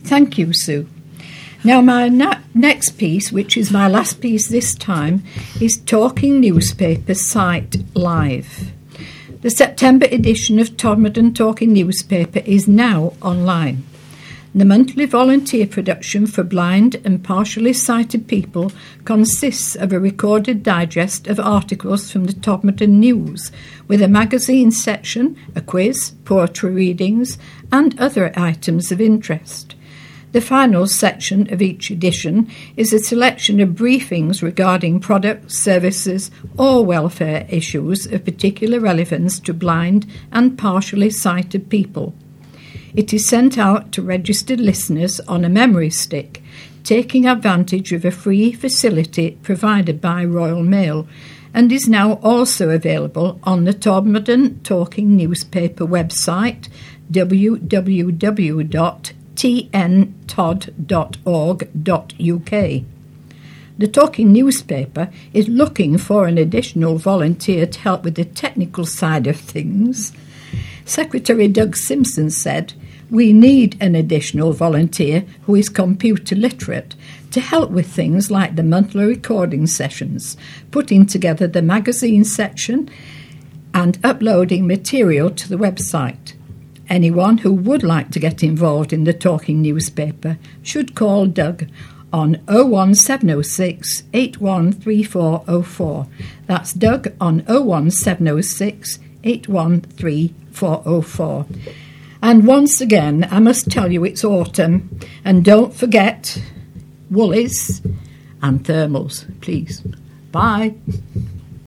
Thank you, Sue. Now, my next piece, which is my last piece this time, is Talking Newspaper Site Live. The September edition of Todmorden Talking Newspaper is now online. The monthly volunteer production for blind and partially sighted people consists of a recorded digest of articles from the Todmorden News, with a magazine section, a quiz, poetry readings, and other items of interest. The final section of each edition is a selection of briefings regarding products, services, or welfare issues of particular relevance to blind and partially sighted people. It is sent out to registered listeners on a memory stick, taking advantage of a free facility provided by Royal Mail, and is now also available on the Todmorden Talking Newspaper website, www.tntod.org.uk. The Talking Newspaper is looking for an additional volunteer to help with the technical side of things. Secretary Doug Simpson said, "We need an additional volunteer who is computer literate to help with things like the monthly recording sessions, putting together the magazine section and uploading material to the website. Anyone who would like to get involved in the Talking Newspaper should call Doug on 01706 813404. That's Doug on 01706 813404. And once again, I must tell you it's autumn, and don't forget woolies and thermals, please. Bye.